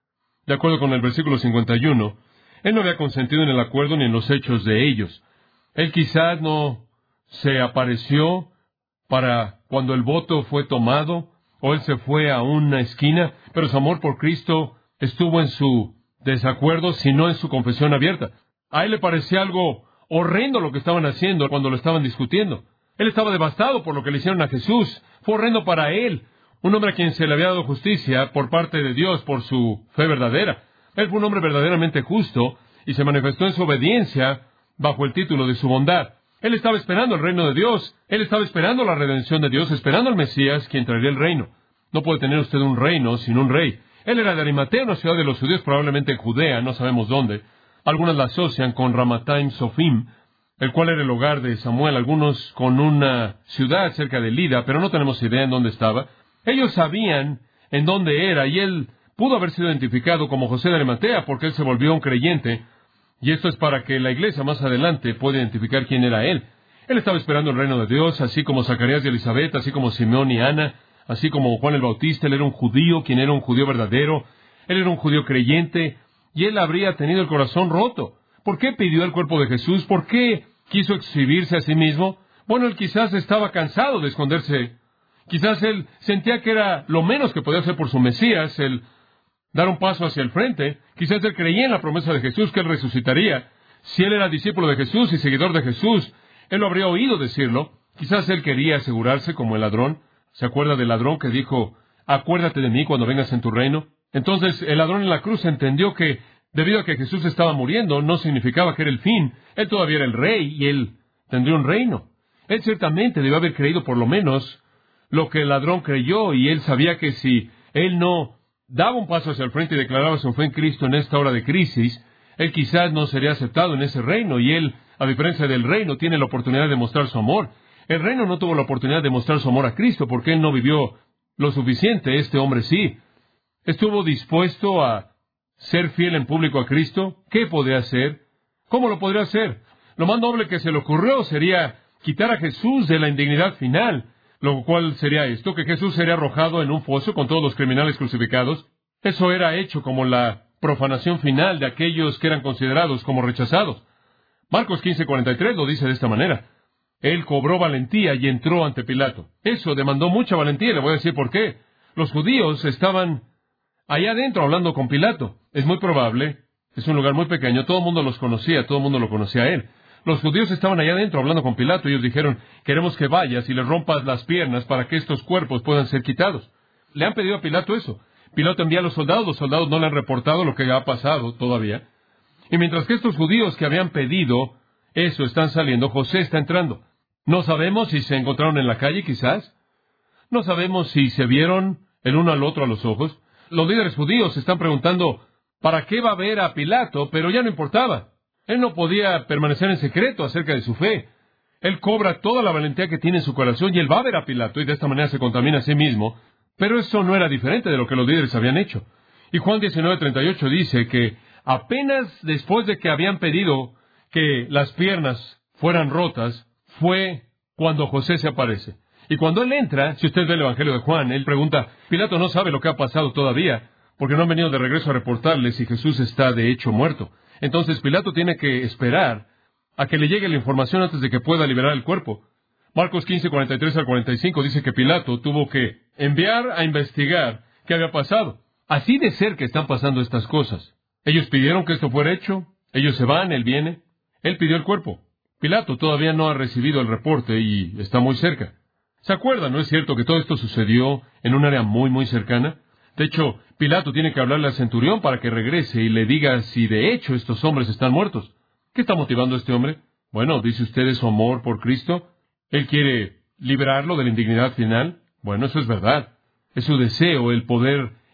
de acuerdo con el versículo 51, él no había consentido en el acuerdo ni en los hechos de ellos. Él quizás no se apareció para cuando el voto fue tomado, o él se fue a una esquina, pero su amor por Cristo estuvo en su desacuerdo, sino en su confesión abierta. A él le parecía algo horrendo lo que estaban haciendo cuando lo estaban discutiendo. Él estaba devastado por lo que le hicieron a Jesús. Fue horrendo para él, un hombre a quien se le había dado justicia por parte de Dios por su fe verdadera. Él fue un hombre verdaderamente justo y se manifestó en su obediencia bajo el título de su bondad. Él estaba esperando el reino de Dios. Él estaba esperando la redención de Dios, esperando al Mesías, quien traería el reino. No puede tener usted un reino sin un rey. Él era de Arimatea, una ciudad de los judíos, probablemente en Judea, no sabemos dónde. Algunos la asocian con Ramataim Sofim, el cual era el hogar de Samuel, algunos con una ciudad cerca de Lida, pero no tenemos idea en dónde estaba. Ellos sabían en dónde era, y él pudo haber sido identificado como José de Arimatea, porque él se volvió un creyente, y esto es para que la iglesia más adelante pueda identificar quién era él. Él estaba esperando el reino de Dios, así como Zacarías y Elizabeth, así como Simeón y Ana, así como Juan el Bautista. Él era un judío, quien era un judío verdadero. Él era un judío creyente, y él habría tenido el corazón roto. ¿Por qué pidió el cuerpo de Jesús? ¿Por qué quiso exhibirse a sí mismo? Bueno, él quizás estaba cansado de esconderse. Quizás él sentía que era lo menos que podía hacer por su Mesías, el dar un paso hacia el frente. Quizás él creía en la promesa de Jesús, que él resucitaría. Si él era discípulo de Jesús y seguidor de Jesús, él lo habría oído decirlo. Quizás él quería asegurarse como el ladrón. ¿Se acuerda del ladrón que dijo, acuérdate de mí cuando vengas en tu reino? Entonces el ladrón en la cruz entendió que debido a que Jesús estaba muriendo, no significaba que era el fin. Él todavía era el rey y él tendría un reino. Él ciertamente debió haber creído por lo menos lo que el ladrón creyó, y él sabía que si él no daba un paso hacia el frente y declaraba su fe en Cristo en esta hora de crisis, él quizás no sería aceptado en ese reino, y él, a diferencia del reino, tiene la oportunidad de mostrar su amor. El reino no tuvo la oportunidad de mostrar su amor a Cristo porque él no vivió lo suficiente. Este hombre sí. Estuvo dispuesto a ser fiel en público a Cristo. ¿Qué podría hacer? ¿Cómo lo podría hacer? Lo más noble que se le ocurrió sería quitar a Jesús de la indignidad final, lo cual sería esto, que Jesús sería arrojado en un foso con todos los criminales crucificados. Eso era hecho como la profanación final de aquellos que eran considerados como rechazados. Marcos 15:43 lo dice de esta manera. Él cobró valentía y entró ante Pilato. Eso demandó mucha valentía, y le voy a decir por qué. Los judíos estaban allá adentro hablando con Pilato. Es muy probable, es un lugar muy pequeño, todo el mundo los conocía, todo el mundo lo conocía a él. Los judíos estaban allá adentro hablando con Pilato, y ellos dijeron, queremos que vayas y le rompas las piernas para que estos cuerpos puedan ser quitados. Le han pedido a Pilato eso. Pilato envía a los soldados no le han reportado lo que ha pasado todavía. Y mientras que estos judíos que habían pedido eso están saliendo, José está entrando. No sabemos si se encontraron en la calle, quizás. No sabemos si se vieron el uno al otro a los ojos. Los líderes judíos se están preguntando, ¿para qué va a ver a Pilato? Pero ya no importaba. Él no podía permanecer en secreto acerca de su fe. Él cobra toda la valentía que tiene en su corazón y él va a ver a Pilato y de esta manera se contamina a sí mismo. Pero eso no era diferente de lo que los líderes habían hecho. Y Juan 19:38 dice que apenas después de que habían pedido que las piernas fueran rotas, fue cuando José se aparece. Y cuando él entra, si usted ve el Evangelio de Juan, él pregunta, Pilato no sabe lo que ha pasado todavía, porque no han venido de regreso a reportarle si Jesús está de hecho muerto. Entonces Pilato tiene que esperar a que le llegue la información antes de que pueda liberar el cuerpo. Marcos 15:43-45 dice que Pilato tuvo que enviar a investigar qué había pasado. Así de cerca están pasando estas cosas. Ellos pidieron que esto fuera hecho, ellos se van, él viene, él pidió el cuerpo. Pilato todavía no ha recibido el reporte y está muy cerca. ¿Se acuerdan? ¿No es cierto que todo esto sucedió en un área muy, muy cercana? De hecho, Pilato tiene que hablarle al centurión para que regrese y le diga si de hecho estos hombres están muertos. ¿Qué está motivando a este hombre? Bueno, ¿dice usted su amor por Cristo? ¿Él quiere liberarlo de la indignidad final? Bueno, eso es verdad. Es su deseo el poder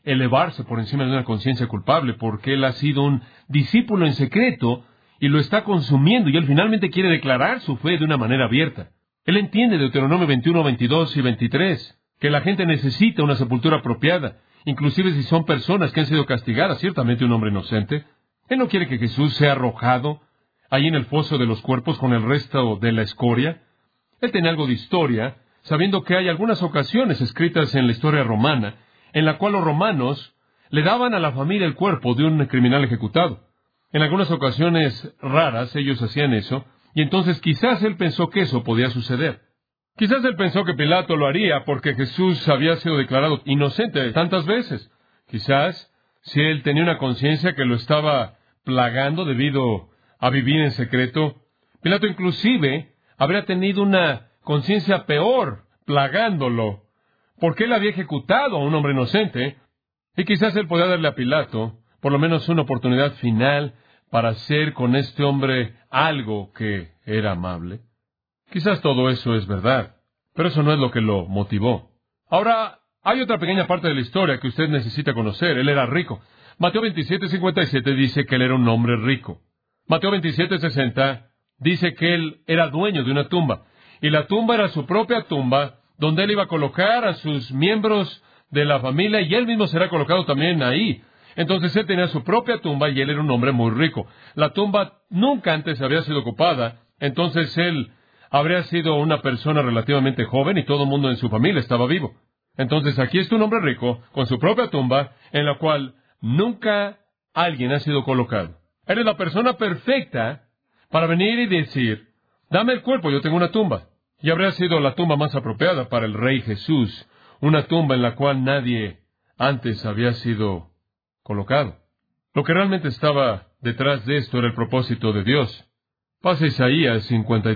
elevarse por encima de una conciencia culpable, porque él ha sido un discípulo en secreto y lo está consumiendo, y él finalmente quiere declarar su fe de una manera abierta. Él entiende Deuteronomio 21, 22 y 23, que la gente necesita una sepultura apropiada, inclusive si son personas que han sido castigadas, ciertamente un hombre inocente. Él no quiere que Jesús sea arrojado ahí en el foso de los cuerpos con el resto de la escoria. Él tiene algo de historia, sabiendo que hay algunas ocasiones escritas en la historia romana, en la cual los romanos le daban a la familia el cuerpo de un criminal ejecutado. En algunas ocasiones raras ellos hacían eso, y entonces quizás él pensó que eso podía suceder. Quizás él pensó que Pilato lo haría porque Jesús había sido declarado inocente tantas veces. Quizás, si él tenía una conciencia que lo estaba plagando debido a vivir en secreto, Pilato inclusive habría tenido una conciencia peor, plagándolo, porque él había ejecutado a un hombre inocente, y quizás él podía darle a Pilato por lo menos una oportunidad final para hacer con este hombre algo que era amable. Quizás todo eso es verdad, pero eso no es lo que lo motivó. Ahora, hay otra pequeña parte de la historia que usted necesita conocer. Él era rico. Mateo 27:57 dice que él era un hombre rico. Mateo 27:60 dice que él era dueño de una tumba, y la tumba era su propia tumba, donde él iba a colocar a sus miembros de la familia, y él mismo será colocado también ahí. Entonces él tenía su propia tumba, y él era un hombre muy rico. La tumba nunca antes había sido ocupada, entonces él habría sido una persona relativamente joven, y todo el mundo en su familia estaba vivo. Entonces aquí está un hombre rico, con su propia tumba, en la cual nunca alguien ha sido colocado. Eres la persona perfecta para venir y decir, dame el cuerpo, yo tengo una tumba. Y habría sido la tumba más apropiada para el Rey Jesús, una tumba en la cual nadie antes había sido colocado. Lo que realmente estaba detrás de esto era el propósito de Dios. Pasa Isaías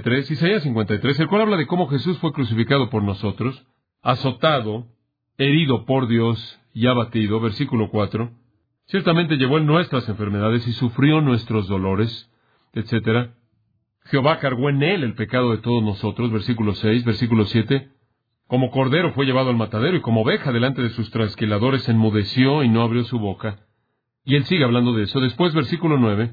53, el cual habla de cómo Jesús fue crucificado por nosotros, azotado, herido por Dios y abatido, versículo 4. Ciertamente llevó él nuestras enfermedades y sufrió nuestros dolores, etc. Jehová cargó en él el pecado de todos nosotros, versículo 6, versículo 7. Como cordero fue llevado al matadero, y como oveja delante de sus trasquiladores enmudeció y no abrió su boca. Y él sigue hablando de eso. Después, versículo 9.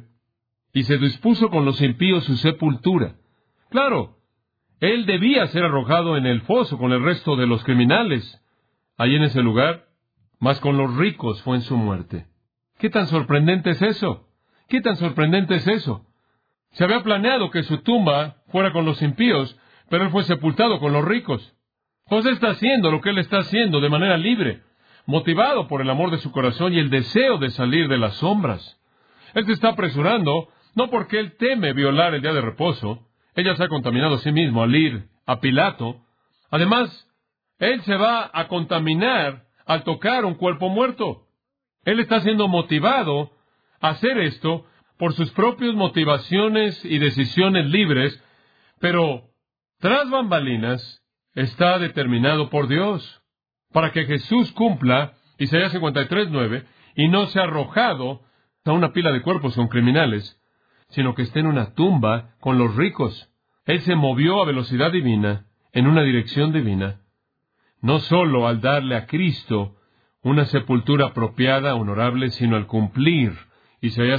Y se dispuso con los impíos su sepultura. Claro, él debía ser arrojado en el foso con el resto de los criminales, ahí en ese lugar, mas con los ricos fue en su muerte. ¿Qué tan sorprendente es eso? ¿Qué tan sorprendente es eso? Se había planeado que su tumba fuera con los impíos, pero él fue sepultado con los ricos. José está haciendo lo que él está haciendo de manera libre, motivado por el amor de su corazón y el deseo de salir de las sombras. Él se está apresurando, no porque él teme violar el día de reposo. Ella se ha contaminado a sí mismo al ir a Pilato. Además, él se va a contaminar al tocar un cuerpo muerto. Él está siendo motivado a hacer esto por sus propias motivaciones y decisiones libres, pero tras bambalinas está determinado por Dios para que Jesús cumpla Isaías 53:9 y no sea arrojado a una pila de cuerpos con criminales, sino que esté en una tumba con los ricos. Él se movió a velocidad divina, en una dirección divina, no solo al darle a Cristo una sepultura apropiada, honorable, sino al cumplir Isaías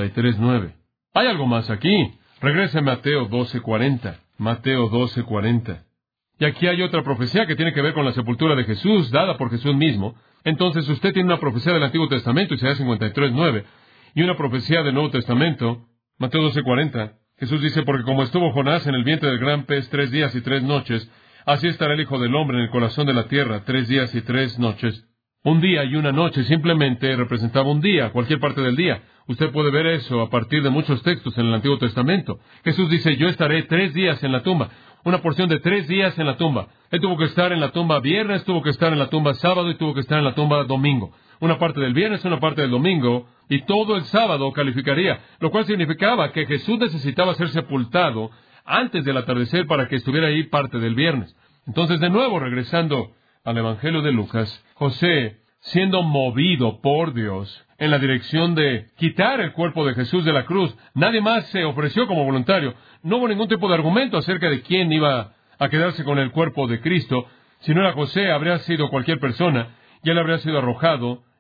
53:9. Hay algo más aquí. Regrese a Mateo 12:40. Mateo 12:40. Y aquí hay otra profecía que tiene que ver con la sepultura de Jesús, dada por Jesús mismo. Entonces usted tiene una profecía del Antiguo Testamento, Isaías 53:9, y una profecía del Nuevo Testamento, Mateo 12:40. Jesús dice, porque como estuvo Jonás en el vientre del gran pez 3 días y 3 noches, así estará el Hijo del Hombre en el corazón de la tierra 3 días y 3 noches. Un día y una noche simplemente representaba un día, cualquier parte del día. Usted puede ver eso a partir de muchos textos en el Antiguo Testamento. Jesús dice, yo estaré 3 días en la tumba. Una porción de 3 días en la tumba. Él tuvo que estar en la tumba viernes, tuvo que estar en la tumba sábado y tuvo que estar en la tumba domingo. Una parte del viernes, una parte del domingo, y todo el sábado calificaría, lo cual significaba que Jesús necesitaba ser sepultado antes del atardecer para que estuviera ahí parte del viernes. Entonces, de nuevo, regresando al Evangelio de Lucas, José, siendo movido por Dios en la dirección de quitar el cuerpo de Jesús de la cruz, nadie más se ofreció como voluntario. No hubo ningún tipo de argumento acerca de quién iba a quedarse con el cuerpo de Cristo. Si no era José, habría sido cualquier persona, y él habría sido arrojado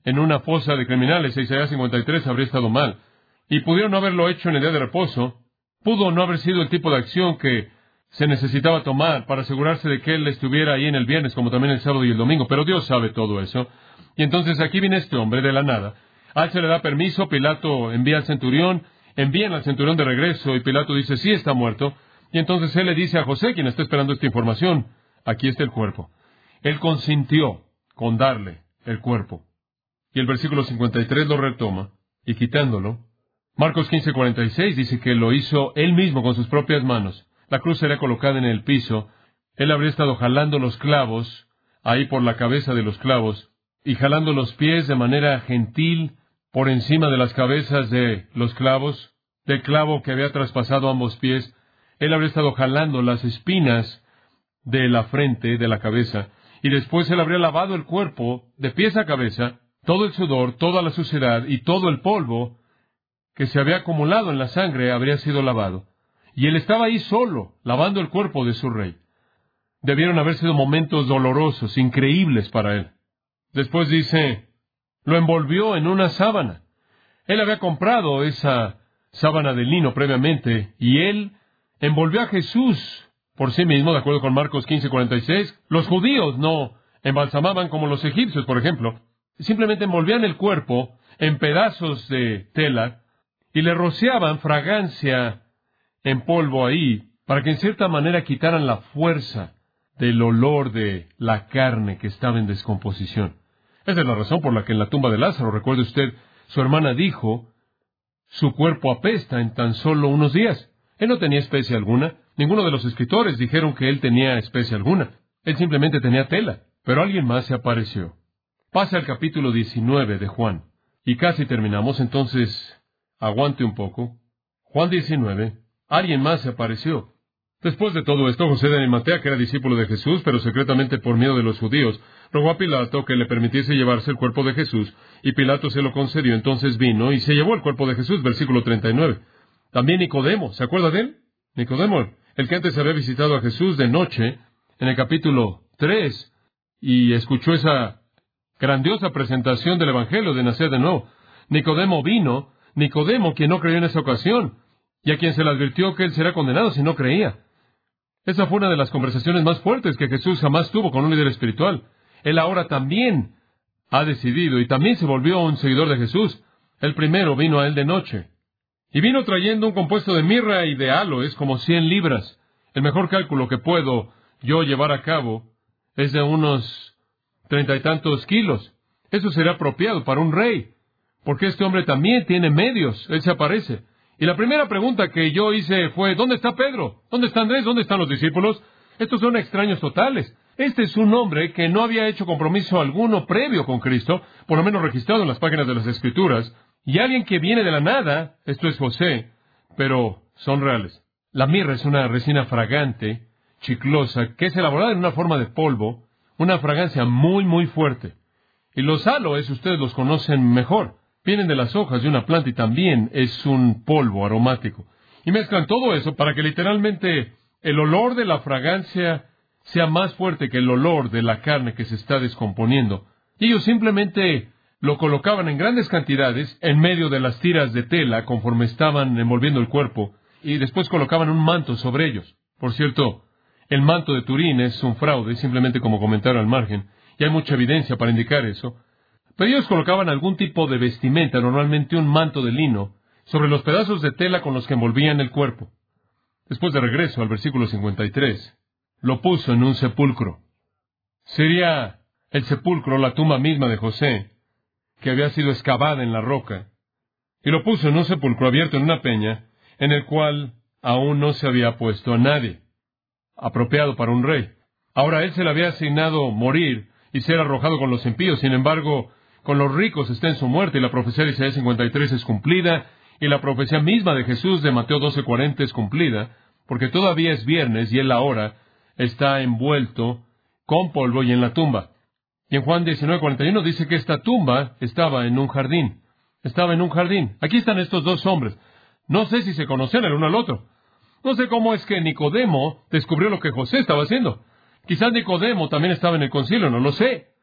en una fosa de criminales, Isaías 53, habría estado mal. Y pudieron no haberlo hecho en el día de reposo. Pudo no haber sido el tipo de acción que se necesitaba tomar para asegurarse de que él estuviera ahí en el viernes, como también el sábado y el domingo. Pero Dios sabe todo eso. Y entonces aquí viene este hombre de la nada. A él se le da permiso, Pilato envía al centurión, envían al centurión de regreso, y Pilato dice, sí, está muerto. Y entonces él le dice a José, quien está esperando esta información, aquí está el cuerpo. Él consintió con darle el cuerpo. Y el versículo 53 lo retoma, y quitándolo, Marcos 15:46 dice que lo hizo él mismo con sus propias manos. La cruz sería colocada en el piso, él habría estado jalando los clavos, ahí por la cabeza de los clavos, y jalando los pies de manera gentil por encima de las cabezas de los clavos, del clavo que había traspasado ambos pies. Él habría estado jalando las espinas de la frente, de la cabeza, y después él habría lavado el cuerpo de pies a cabeza, todo el sudor, toda la suciedad y todo el polvo que se había acumulado en la sangre habría sido lavado. Y él estaba ahí solo, lavando el cuerpo de su rey. Debieron haber sido momentos dolorosos, increíbles para él. Después dice, lo envolvió en una sábana. Él había comprado esa sábana de lino previamente, y él envolvió a Jesús por sí mismo, de acuerdo con Marcos 15:46. Los judíos no embalsamaban como los egipcios, por ejemplo. Simplemente envolvían el cuerpo en pedazos de tela y le rociaban fragancia en polvo ahí, para que en cierta manera quitaran la fuerza del olor de la carne que estaba en descomposición. Esa es la razón por la que en la tumba de Lázaro, recuerde usted, su hermana dijo, su cuerpo apesta en tan solo unos días. Él no tenía especie alguna. Ninguno de los escritores dijeron que él tenía especie alguna. Él simplemente tenía tela. Pero alguien más se apareció. Pasa al capítulo 19 de Juan. Y casi terminamos, entonces aguante un poco. Juan 19. Alguien más se apareció. Después de todo esto, José de Arimatea, que era discípulo de Jesús, pero secretamente por miedo de los judíos, rogó a Pilato que le permitiese llevarse el cuerpo de Jesús, y Pilato se lo concedió. Entonces vino y se llevó el cuerpo de Jesús, versículo 39. También Nicodemo, ¿se acuerda de él? Nicodemo, el que antes había visitado a Jesús de noche, en el capítulo 3, y escuchó esa grandiosa presentación del Evangelio de nacer de nuevo. Nicodemo vino, Nicodemo quien no creyó en esa ocasión, y a quien se le advirtió que él será condenado si no creía. Esa fue una de las conversaciones más fuertes que Jesús jamás tuvo con un líder espiritual. Él ahora también ha decidido y también se volvió un seguidor de Jesús. El primero vino a él de noche. Y vino trayendo un compuesto de mirra y de áloes como 100 libras. El mejor cálculo que puedo yo llevar a cabo es de unos 30 y tantos kilos. Eso será apropiado para un rey, porque este hombre también tiene medios. Él se aparece. Y la primera pregunta que yo hice fue, ¿dónde está Pedro? ¿Dónde está Andrés? ¿Dónde están los discípulos? Estos son extraños totales. Este es un hombre que no había hecho compromiso alguno previo con Cristo, por lo menos registrado en las páginas de las Escrituras, y alguien que viene de la nada, esto es José, pero son reales. La mirra es una resina fragante, chiclosa, que es elaborada en una forma de polvo, una fragancia muy, muy fuerte. Y los áloes, ustedes los conocen mejor. Vienen de las hojas de una planta y también es un polvo aromático. Y mezclan todo eso para que literalmente el olor de la fragancia sea más fuerte que el olor de la carne que se está descomponiendo. Y ellos simplemente lo colocaban en grandes cantidades en medio de las tiras de tela conforme estaban envolviendo el cuerpo, y después colocaban un manto sobre ellos. Por cierto, el manto de Turín es un fraude, simplemente como comentario al margen, y hay mucha evidencia para indicar eso. Pero ellos colocaban algún tipo de vestimenta, normalmente un manto de lino, sobre los pedazos de tela con los que envolvían el cuerpo. Después de regreso al versículo 53, lo puso en un sepulcro. Sería el sepulcro, la tumba misma de José, que había sido excavada en la roca, y lo puso en un sepulcro abierto en una peña, en el cual aún no se había puesto a nadie, apropiado para un rey. Ahora a él se le había asignado morir y ser arrojado con los impíos. Sin embargo, con los ricos está en su muerte, y la profecía de Isaías 53 es cumplida, y la profecía misma de Jesús de Mateo 12:40 es cumplida, porque todavía es viernes y él ahora está envuelto con polvo y en la tumba. Y en Juan 19:41 dice que esta tumba estaba en un jardín. Estaba en un jardín. Aquí están estos dos hombres. No sé si se conocían el uno al otro. No sé cómo es que Nicodemo descubrió lo que José estaba haciendo. Quizás Nicodemo también estaba en el concilio, no lo sé.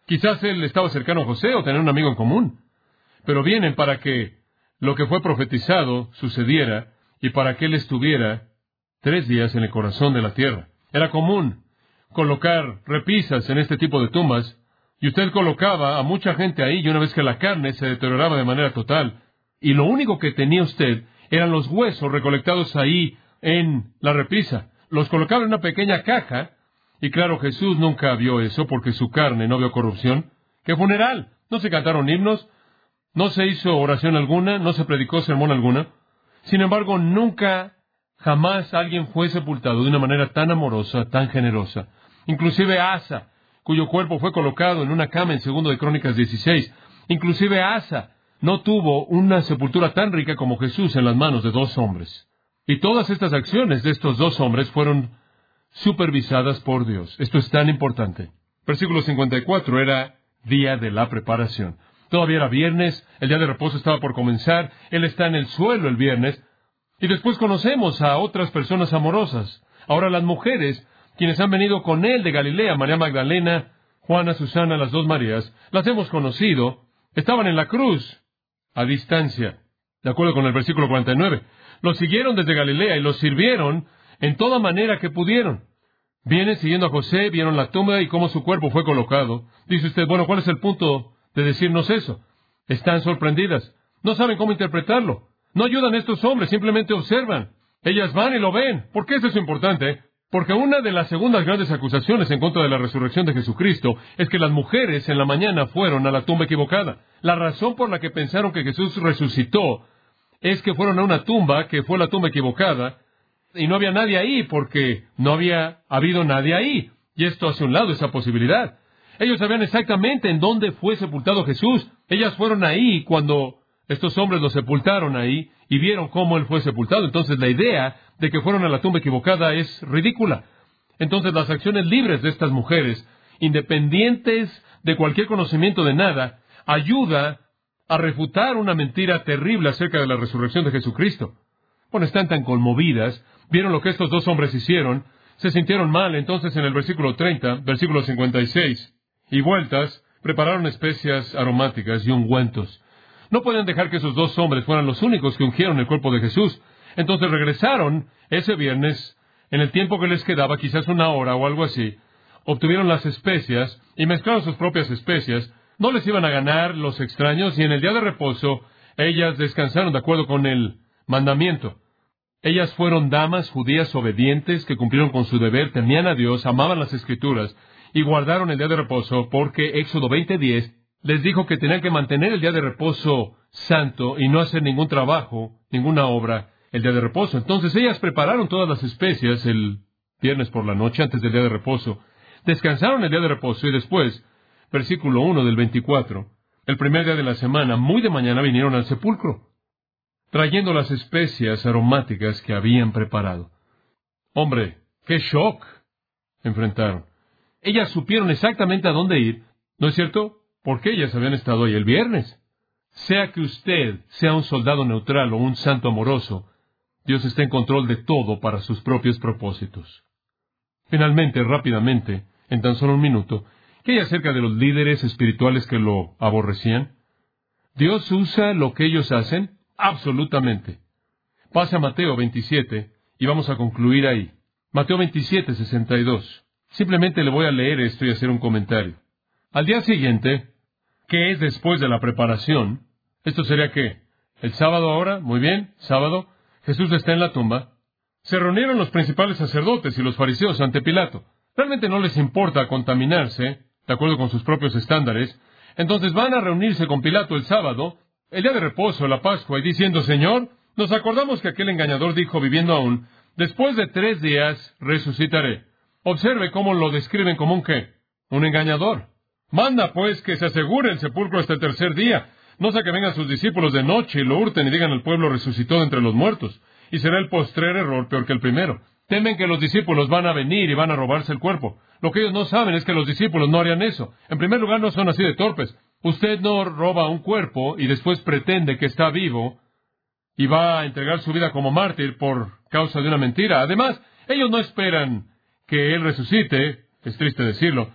Quizás él estaba cercano a José o tenía un amigo en común. Pero vienen para que lo que fue profetizado sucediera y para que él estuviera 3 días en el corazón de la tierra. Era común colocar repisas en este tipo de tumbas, y usted colocaba a mucha gente ahí, y una vez que la carne se deterioraba de manera total, y lo único que tenía usted eran los huesos recolectados ahí en la repisa. Los colocaba en una pequeña caja, y claro, Jesús nunca vio eso porque su carne no vio corrupción. ¿Qué funeral? No se cantaron himnos, no se hizo oración alguna, no se predicó sermón alguna. Sin embargo, nunca, jamás alguien fue sepultado de una manera tan amorosa, tan generosa. Inclusive Asa, cuyo cuerpo fue colocado en una cama en 2 de Crónicas 16. Inclusive Asa no tuvo una sepultura tan rica como Jesús en las manos de 2 hombres. Y todas estas acciones de estos 2 hombres fueron supervisadas por Dios. Esto es tan importante. Versículo 54 era día de la preparación. Todavía era viernes, el día de reposo estaba por comenzar, él está en el suelo el viernes, y después conocemos a otras personas amorosas. Ahora las mujeres, quienes han venido con él de Galilea, María Magdalena, Juana, Susana, las 2 Marías, las hemos conocido, estaban en la cruz, a distancia, de acuerdo con el versículo 49. Los siguieron desde Galilea y los sirvieron en toda manera que pudieron. Vienen siguiendo a José, vieron la tumba y cómo su cuerpo fue colocado. Dice usted, bueno, ¿cuál es el punto de decirnos eso? Están sorprendidas. No saben cómo interpretarlo. No ayudan a estos hombres, simplemente observan. Ellas van y lo ven. ¿Por qué eso es importante? Porque una de las segundas grandes acusaciones en contra de la resurrección de Jesucristo es que las mujeres en la mañana fueron a la tumba equivocada. La razón por la que pensaron que Jesús resucitó es que fueron a una tumba que fue la tumba equivocada, y no había nadie ahí porque no había habido nadie ahí. Y esto hace a un lado esa posibilidad. Ellos sabían exactamente en dónde fue sepultado Jesús. Ellas fueron ahí cuando estos hombres lo sepultaron ahí y vieron cómo él fue sepultado. Entonces la idea de que fueron a la tumba equivocada es ridícula. Entonces las acciones libres de estas mujeres, independientes de cualquier conocimiento de nada, ayuda a refutar una mentira terrible acerca de la resurrección de Jesucristo. Bueno, están tan conmovidas, vieron lo que estos 2 hombres hicieron, se sintieron mal. Entonces en el versículo 30, versículo 56, y vueltas, prepararon especias aromáticas y ungüentos. No podían dejar que esos 2 hombres fueran los únicos que ungieron el cuerpo de Jesús. Entonces regresaron ese viernes, en el tiempo que les quedaba, quizás 1 hora o algo así, obtuvieron las especias y mezclaron sus propias especias. No les iban a ganar los extraños, y en el día de reposo ellas descansaron de acuerdo con el mandamiento. Ellas fueron damas judías obedientes que cumplieron con su deber, temían a Dios, amaban las Escrituras y guardaron el día de reposo porque Éxodo 20:10 les dijo que tenían que mantener el día de reposo santo y no hacer ningún trabajo, ninguna obra el día de reposo. Entonces ellas prepararon todas las especias el viernes por la noche antes del día de reposo, descansaron el día de reposo y después, versículo 1 del 24, el primer día de la semana, muy de mañana vinieron al sepulcro, trayendo las especias aromáticas que habían preparado. Hombre, qué shock enfrentaron. Ellas supieron exactamente a dónde ir, ¿no es cierto? Porque ellas habían estado ahí el viernes. Sea que usted sea un soldado neutral o un santo amoroso, Dios está en control de todo para sus propios propósitos. Finalmente, rápidamente, en tan solo 1 minuto, ¿qué hay acerca de los líderes espirituales que lo aborrecían? ¿Dios usa lo que ellos hacen? Absolutamente. Pasa a Mateo 27 y vamos a concluir ahí. Mateo 27, 62. Simplemente le voy a leer esto y hacer un comentario. Al día siguiente, que es después de la preparación, ¿esto sería qué? ¿El sábado ahora? Muy bien, sábado. Jesús está en la tumba. Se reunieron los principales sacerdotes y los fariseos ante Pilato. Realmente no les importa contaminarse, de acuerdo con sus propios estándares. Entonces van a reunirse con Pilato el sábado, el día de reposo, la Pascua, y diciendo, Señor, nos acordamos que aquel engañador dijo, viviendo aún, después de 3 días resucitaré. Observe cómo lo describen como un ¿qué? Un engañador. Manda, pues, que se asegure el sepulcro hasta el 3er día. No sea que vengan sus discípulos de noche y lo hurten y digan al pueblo resucitó de entre los muertos. Y será el postrer error peor que el primero. Temen que los discípulos van a venir y van a robarse el cuerpo. Lo que ellos no saben es que los discípulos no harían eso. En primer lugar, no son así de torpes. Usted no roba un cuerpo y después pretende que está vivo y va a entregar su vida como mártir por causa de una mentira. Además, ellos no esperan que él resucite, es triste decirlo,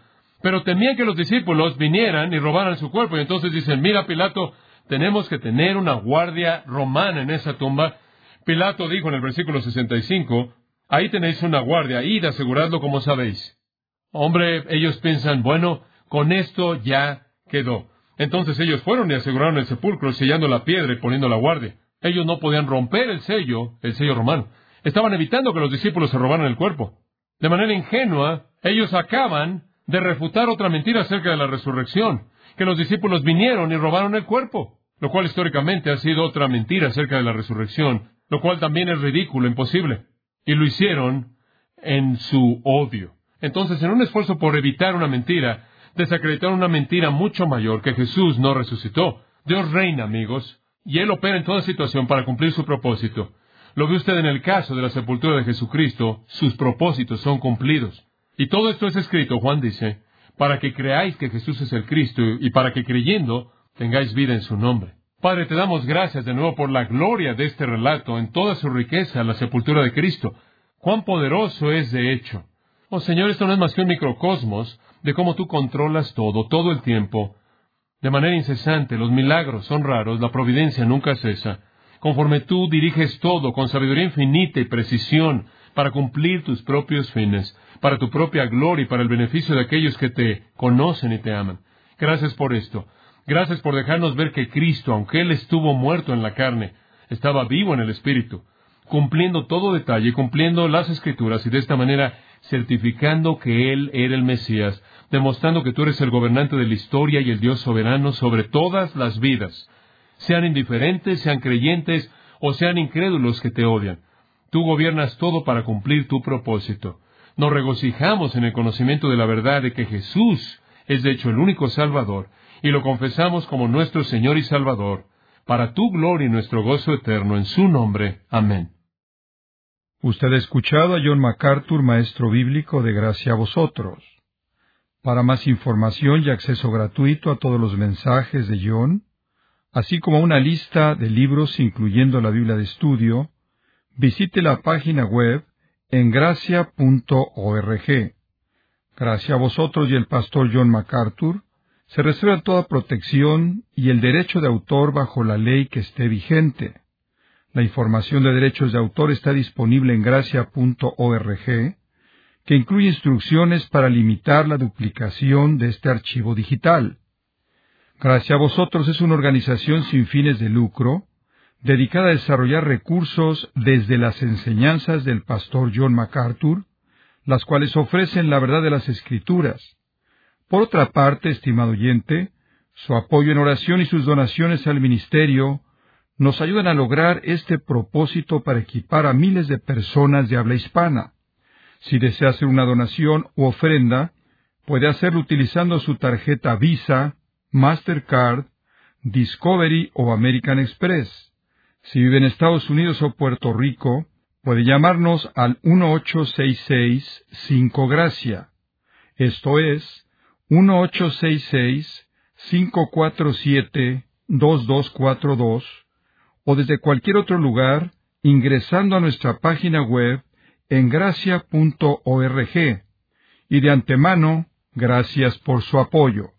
pero temían que los discípulos vinieran y robaran su cuerpo. Y entonces dicen, mira, Pilato, tenemos que tener una guardia romana en esa tumba. Pilato dijo en el versículo 65, ahí tenéis una guardia, id, aseguradlo como sabéis. Hombre, ellos piensan, bueno, con esto ya quedó. Entonces ellos fueron y aseguraron el sepulcro, sellando la piedra y poniendo la guardia. Ellos no podían romper el sello romano. Estaban evitando que los discípulos se robaran el cuerpo. De manera ingenua, ellos acaban de refutar otra mentira acerca de la resurrección, que los discípulos vinieron y robaron el cuerpo, lo cual históricamente ha sido otra mentira acerca de la resurrección, lo cual también es ridículo, imposible. Y lo hicieron en su odio. Entonces, en un esfuerzo por evitar una mentira, desacreditaron una mentira mucho mayor, que Jesús no resucitó. Dios reina, amigos, y Él opera en toda situación para cumplir su propósito. Lo ve usted en el caso de la sepultura de Jesucristo, sus propósitos son cumplidos. Y todo esto es escrito, Juan dice, para que creáis que Jesús es el Cristo y para que creyendo tengáis vida en su nombre. Padre, te damos gracias de nuevo por la gloria de este relato en toda su riqueza, la sepultura de Cristo. Cuán poderoso es de hecho. Oh Señor, esto no es más que un microcosmos de cómo tú controlas todo el tiempo, de manera incesante. Los milagros son raros, la providencia nunca cesa. Conforme tú diriges todo con sabiduría infinita y precisión para cumplir tus propios fines, para tu propia gloria y para el beneficio de aquellos que te conocen y te aman. Gracias por esto. Gracias por dejarnos ver que Cristo, aunque Él estuvo muerto en la carne, estaba vivo en el Espíritu, cumpliendo todo detalle, cumpliendo las Escrituras y de esta manera certificando que Él era el Mesías, demostrando que tú eres el gobernante de la historia y el Dios soberano sobre todas las vidas, sean indiferentes, sean creyentes o sean incrédulos que te odian. Tú gobiernas todo para cumplir tu propósito. Nos regocijamos en el conocimiento de la verdad de que Jesús es de hecho el único Salvador, y lo confesamos como nuestro Señor y Salvador, para tu gloria y nuestro gozo eterno, en su nombre. Amén. Usted ha escuchado a John MacArthur, maestro bíblico de Gracia a Vosotros. Para más información y acceso gratuito a todos los mensajes de John, así como una lista de libros incluyendo la Biblia de estudio, visite la página web en gracia.org. Gracia a Vosotros y el pastor John MacArthur se reserva toda protección y el derecho de autor bajo la ley que esté vigente. La información de derechos de autor está disponible en gracia.org, que incluye instrucciones para limitar la duplicación de este archivo digital. Gracia a Vosotros es una organización sin fines de lucro, dedicada a desarrollar recursos desde las enseñanzas del pastor John MacArthur, las cuales ofrecen la verdad de las Escrituras. Por otra parte, estimado oyente, su apoyo en oración y sus donaciones al ministerio nos ayudan a lograr este propósito para equipar a miles de personas de habla hispana. Si desea hacer una donación u ofrenda, puede hacerlo utilizando su tarjeta Visa, Mastercard, Discovery o American Express. Si vive en Estados Unidos o Puerto Rico, puede llamarnos al 1-866-5-GRACIA. Esto es 1-866-547-2242, o desde cualquier otro lugar ingresando a nuestra página web en gracia.org. Y de antemano, gracias por su apoyo.